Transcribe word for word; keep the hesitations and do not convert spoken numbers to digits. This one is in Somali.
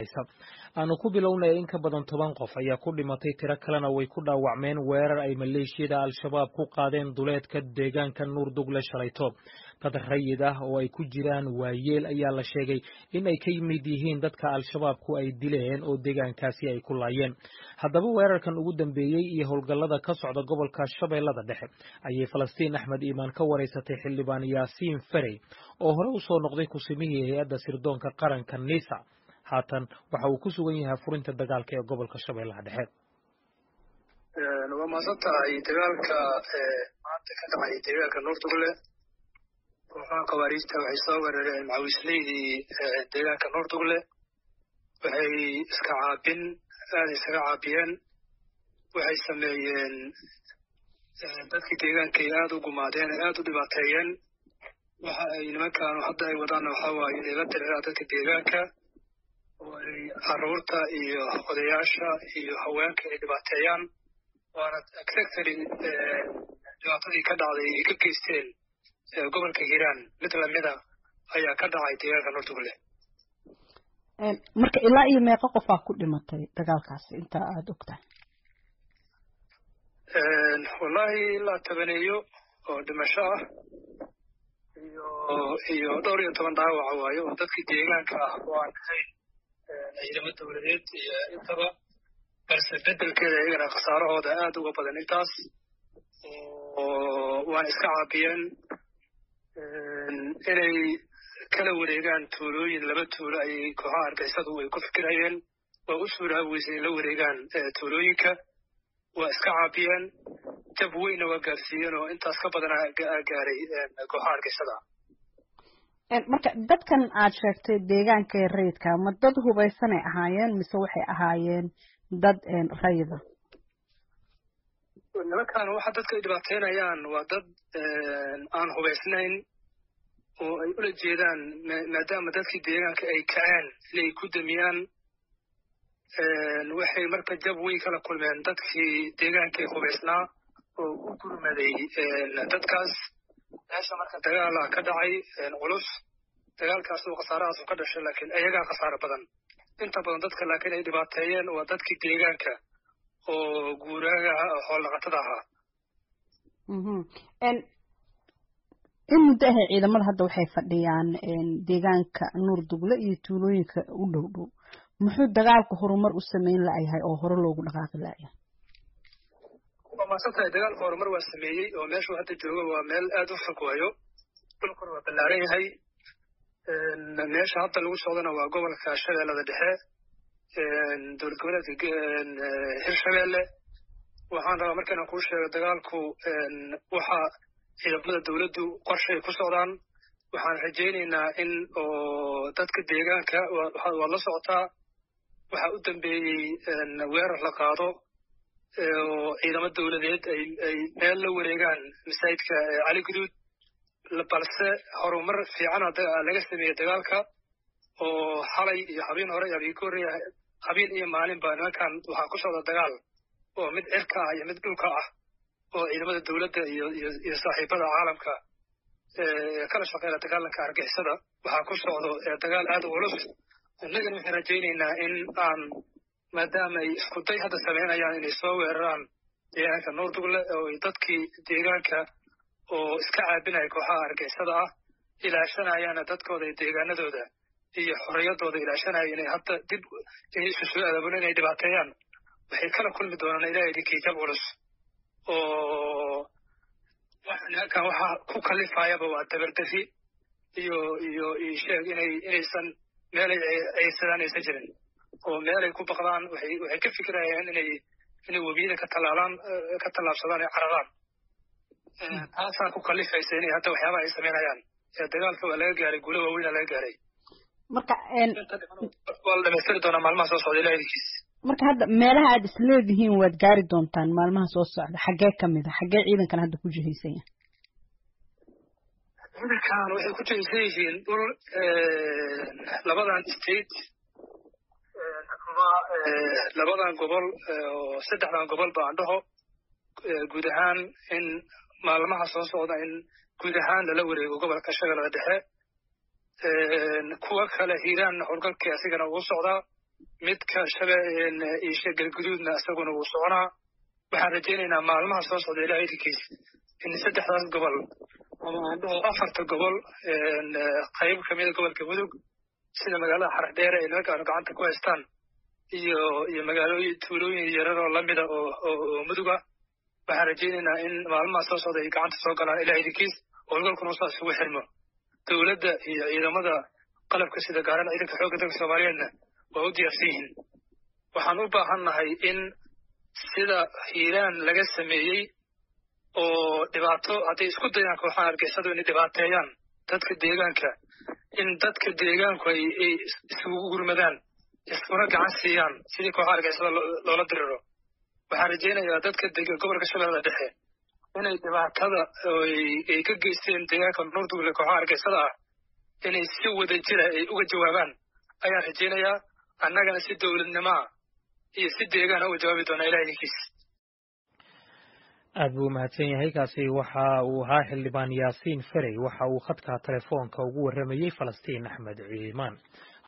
dhexaysa aanu ku bilownay in ka badan toban qof ayaa ku dhimatay tiro kalena way ku dhaawacmeen weerar ay maleeshiyada al-shabaab ku qaadeen duleedka deegaanka Nuurdugle shalayto dad rayid ah oo ay ku jiraan waayeel ayaa la sheegay in ay ka yimid yihiin dadka al-shabaabku ay dileen oo deegaankaasi ay ku laayeen haddaba weerarkan ugu dambeeyay iyo howlgallada ka socda gobolka Shabeellada Dhexe ayay Falastiin Axmed Iimaan ka wareysatay xildhibaan Yaasiin Ferey oo hore u soo noqday kusimihii hay'adda sirdoonka qaranka NISA haatan waxa uu ku sugan yahay furinta dagaalka ee gobolka Shabeellaha Dhexe waa maasatahay dagaalka maanta ka dhacay deegaanka Nuurdugle waxaa qawaariijta waxay soo weerareen macawisleydii deegaanka Nuurdugle waxay iska caabin aad isaga caabiyeen waxay sameeyeen dadkii deegaanka aad u gumaadeen aad u dhibaateeyeen waxa ay nimankaan hadda ay wadaan waxa waaye inay la diraan dadka deegaanka oo ay carruurta iyo odayaasha iyo haweenka ay dhibaateeyaan waana exactly dhibaatadii ka dhacday ay ka geysteen gobolka Hiiraan mid lamida ayaa ka dhacay deegaanka Nuurdugle marka ilaa iyo meeqa qof ah ku dhimatay dagaalkaasi inta aad ogtahay wallahi ilaa tabaneeyo oo dhimasho ah iyo iyo dhowr iyo toban dhaawac waayo oo dadkii deegaanka ah oo aan ahayn ciidamada dowladeed iyo intaba balse bedelkeeda iyagana khasaarahooda aad uga badan intaas oo waan iska caabiyeen inay kala wareegaan tuulooyin laba tuulo ayay kooxaha argixisadu ay ku fikirayeen waa u suuraaweysay in la wareegaan tuulooyinka waa iska caabiyeen jab weyna waa gaarsiiyeen oo intaas ka badan gaaray kooxaha argixisada marka dadkan aad sheegtay deegaanka rayidka ma dad hubaysanay ahaayeen mise waxay ahaayeen dad rayida nimankan waxa dadka ay dhibaateynayaan waa dad aan hubaysnayn oo ay ula jeedaan maadaama dadkii deegaanka ay kaceen inay ku damiyaan waxay marka jab weyn kala kulmeen dadkii deegaanka ay hubaysnaa oo u gurmaday dadkaas meesha marka dagaala ka dhacay culus dagaalkaas oo khasaarahaas ka dhashay laakiin ayagaa khasaaro badan inta badan dadka laakiin ay dhibaateeyeen waa dadkii deegaanka oo guuraaga xoolo dhaqatada ahaa in muddo ah ciidamada hadda waxay fadhiyaan deegaanka Nuurdugle iyo tuulooyinka u dhow dhow muxuu dagaalku horumar u sameyn laayahay oo hore loogu dhaqaaqi laayahay waa maasatahay dagaalku horumar waa sameeyey oo meeshu hadda jooga waa meel aad u fog waayo dhulkuna waa ballaaran yahay meesha hadda lagu socdana waa gobolka Shabeellada Dhexe dowlad goboleedka Hirshabeelle waxaan rabaa markaan kuu sheego dagaalku waxa ciidamada dowladdu qorshay ku socdaan waxaan rajaynaynaa in oo dadka deegaanka waa la socotaa waxa u dambeeyey weerar la qaado oo ciidamada dowladeed ay ay meel la wareegaan masaajidka Cali Guduud balse horumar fiican laga sameeyey dagaalka oo xalay iyo habeen hore iyo kooriya habeen iyo maalin baa nimankan waxaa ku socda dagaal oo mid cirka ah iyo mid dhulka ah oo ciidamada dowladda iyo iyo saaxiibada caalamka ee kala shaqeeya dagaalanka argixisada waxaa ku socdo dagaal aad u culus annagana waxaan rajaynaynaa in aan maadaama ay isku day hadda sameynayaan inay soo weeraraan deegaanka Nuurdugle oo dadkii deegaanka oo iska caabinaya kooxaha argixisada ah ilaashanayaana dadkooda iyo deegaanadooda iyo xorriyadooda ilaashanaya inay hadda dib inay isu soo aadaabulaan inay dhibaateeyaan waxay kala kulmi doonaan ilaahay idinkii jab culus oo nimankan waxaa ku kalifayaba waa dabardafi iyo iyo iyo sheeg inay inaysan meelay aysadaan aysan jirin oo meelay ku baqdaan waxay waxay ka fikirayaan inay inay webiyada ka talaalaan ka tallaabsadaan ay cararaan taasaa ku kalifaysa inay hadda waxyaabaha ay sameynayaan dagaalka waa laga gaaray guulo waaweyn laga gaaray marka waa la dhamaystiri doonaa maalmaha soo socda ilaahay idinkiis marka hadda meelaha aad isleedihiin waad gaari doontaan maalmaha soo socda xaggee ka mid ah xaggee ciidankan hadda ku jihaysan yahay ciidankan waxay ku jihaysan yihiin dhul labadan state labadan gobol oo saddexdan gobol ba aan dhaho guud ahaan in maalmaha soo socda in guud ahaan lala wareego gobolka Shabeellada Dhexe kuwa kale Hiiraan howlgalkii asigana ugu socdaa midka shabeen isha galguduudna isaguna wuu soconaa waxaan rajaynaynaa maalmaha soo socda ilaa idinkiis in saddexdaas gobol ama aan dhaho afarta gobol qayb kamida gobolka mudug sida magaalada xardheere ay nimanka aanu gacanta ku haystaan iyo iyo magaalooyin tuulooyin yarar oo lamida oo oo muduga waxaan rajaynaynaa in maalmaha soo socda ay gacanta soo galaan ilaa idinkiis oo gobolkuna saas ugu xirmo dowladda iyo ciidamada qalabka sida gaaran ciidanka xoogga dalka soomaaliyeedna waa u diyaarsan yihiin waxaan u baahannahay in sida hiiraan laga sameeyey oo dhibaato hadday isku dayaan kooxaha argixisadu inay dhibaateeyaan dadka deegaanka in dadka deegaanku ay ay isugu gurmadaan iskuna gacan siiyaan sidii kooxaha argixisada loola diriro waxaan rajaynayaa dadka dega gobolka shabeellada dhexe inay dhibaatada ay ka geysteen deegaanka nuurdugle kooxaha argixisada ah inay si wada jira ay uga jawaabaan ayaan rajaynayaa annagana si dowladnimaa iyo si deegaana uga jawaabi doonaa ilaah idinkiis aad buu mahadsan yahay kaasi waxa uu ahaa xildhibaan yaasiin ferey waxa uu khadka telefoonka ugu warramayey falastiin axmed ciimaan